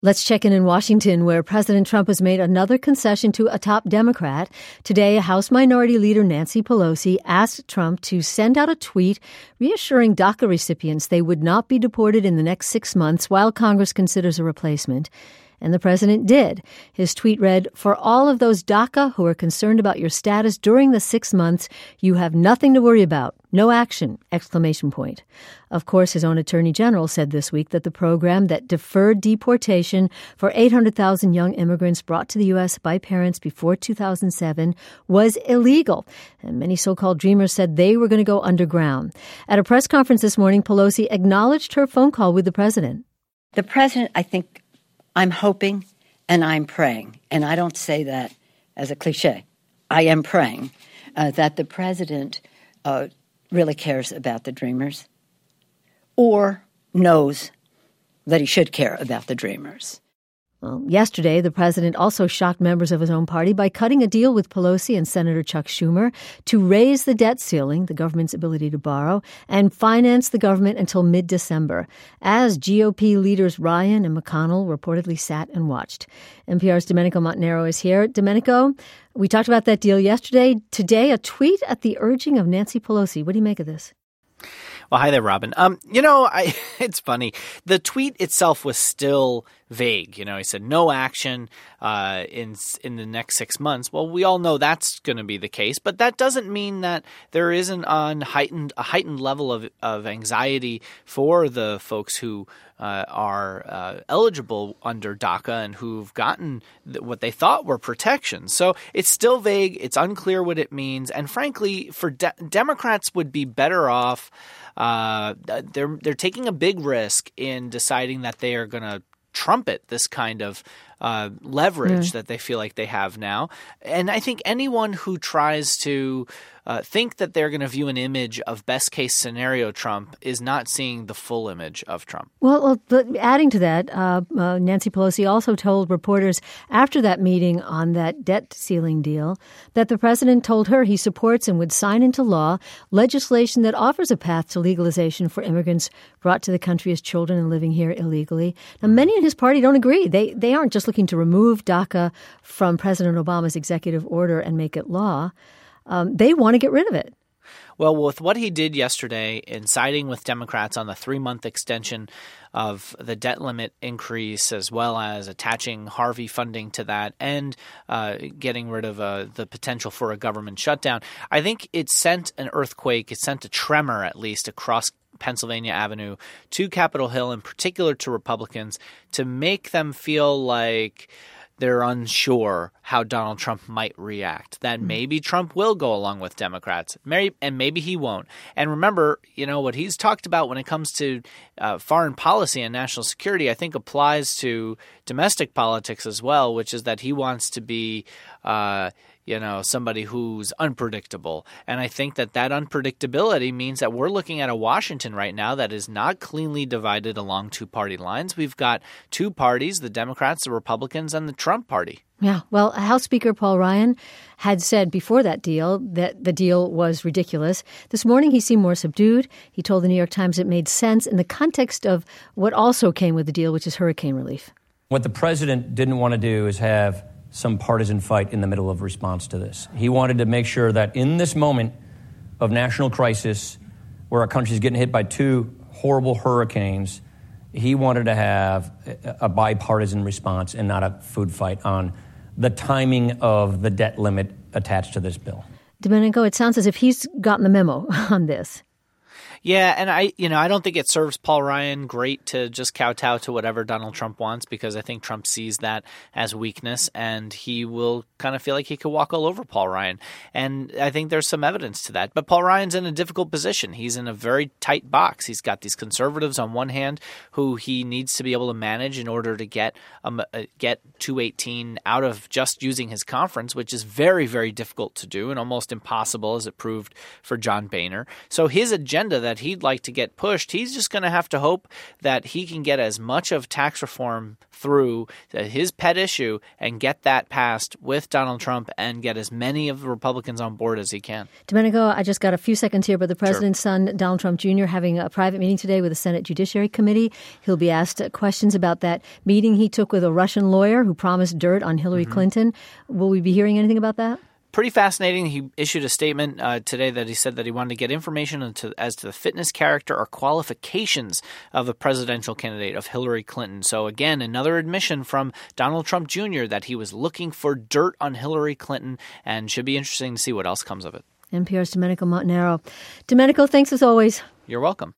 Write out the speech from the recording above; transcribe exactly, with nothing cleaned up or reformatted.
Let's check in in Washington, where President Trump has made another concession to a top Democrat. Today, House Minority Leader Nancy Pelosi asked Trump to send out a tweet reassuring DACA recipients they would not be deported in the next six months while Congress considers a replacement. And the president did. His tweet read, "For all of those DACA who are concerned about your status during the six months, you have nothing to worry about. No action!" Exclamation point. Of course, his own attorney general said this week that the program that deferred deportation for eight hundred thousand young immigrants brought to the U S by parents before two thousand seven was illegal. And many so-called dreamers said they were going to go underground. At a press conference this morning, Pelosi acknowledged her phone call with the president. The president, I think, I'm hoping and I'm praying, and I don't say that as a cliche. I am praying uh, that the president uh, really cares about the dreamers or knows that he should care about the dreamers. Well, yesterday, the president also shocked members of his own party by cutting a deal with Pelosi and Senator Chuck Schumer to raise the debt ceiling, the government's ability to borrow, and finance the government until mid-December, as G O P leaders Ryan and McConnell reportedly sat and watched. N P R's Domenico Montanaro is here. Domenico, we talked about that deal yesterday. Today, a tweet at the urging of Nancy Pelosi. What do you make of this? Well, hi there, Robin. Um, you know, I, it's funny. The tweet itself was still vague. You know, he said no action uh, in in the next six months. Well, we all know that's going to be the case, but that doesn't mean that there isn't on heightened a heightened level of of anxiety for the folks who uh, are uh, eligible under DACA and who've gotten th- what they thought were protections. So it's still vague. It's unclear what it means, and frankly, for de- Democrats would be better off. Uh, they're they're taking a big risk in deciding that they are going to trumpet this kind of uh, leverage mm. that they feel like they have now. And I think anyone who tries to uh, think that they're going to view an image of best case scenario Trump is not seeing the full image of Trump. Well, well but adding to that, uh, uh, Nancy Pelosi also told reporters after that meeting on that debt ceiling deal that the president told her he supports and would sign into law legislation that offers a path to legalization for immigrants brought to the country as children and living here illegally. Now, many in his party don't agree. They they aren't just looking to remove DACA from President Obama's executive order and make it law. Um, they want to get rid of it. Well, with what he did yesterday in siding with Democrats on the three-month extension of the debt limit increase, as well as attaching Harvey funding to that and uh, getting rid of uh, the potential for a government shutdown, I think it sent an earthquake, it sent a tremor at least across Pennsylvania Avenue to Capitol Hill, in particular to Republicans, to make them feel like they're unsure how Donald Trump might react, that maybe Trump will go along with Democrats, and maybe he won't. And remember, you know, what he's talked about when it comes to uh, foreign policy and national security, I think applies to domestic politics as well, which is that he wants to be uh, – you know, somebody who's unpredictable. And I think that that unpredictability means that we're looking at a Washington right now that is not cleanly divided along two party lines. We've got two parties, the Democrats, the Republicans, and the Trump party. Yeah. Well, House Speaker Paul Ryan had said before that deal that the deal was ridiculous. This morning, he seemed more subdued. He told the New York Times it made sense in the context of what also came with the deal, which is hurricane relief. What the president didn't want to do is have some partisan fight in the middle of response to this. He wanted to make sure that in this moment of national crisis, where our country is getting hit by two horrible hurricanes, he wanted to have a bipartisan response and not a food fight on the timing of the debt limit attached to this bill. Domenico, it sounds as if he's gotten the memo on this. Yeah, and I, you know, I don't think it serves Paul Ryan great to just kowtow to whatever Donald Trump wants, because I think Trump sees that as weakness, and he will kind of feel like he could walk all over Paul Ryan. And I think there's some evidence to that. But Paul Ryan's in a difficult position. He's in a very tight box. He's got these conservatives on one hand who he needs to be able to manage in order to get um, uh, get two eighteen out of just using his conference, which is very, very difficult to do and almost impossible, as it proved for John Boehner. So his agenda that that he'd like to get pushed. He's just going to have to hope that he can get as much of tax reform through his pet issue and get that passed with Donald Trump and get as many of the Republicans on board as he can. Domenico, I just got a few seconds here, but the president's sure. son, Donald Trump Junior, having a private meeting today with the Senate Judiciary Committee. He'll be asked questions about that meeting he took with a Russian lawyer who promised dirt on Hillary mm-hmm. Clinton. Will we be hearing anything about that? Pretty fascinating. He issued a statement uh, today that he said that he wanted to get information into, as to the fitness, character, or qualifications of the presidential candidate of Hillary Clinton. So again, another admission from Donald Trump Junior that he was looking for dirt on Hillary Clinton, and should be interesting to see what else comes of it. N P R's Domenico Montanaro. Domenico, thanks as always. You're welcome.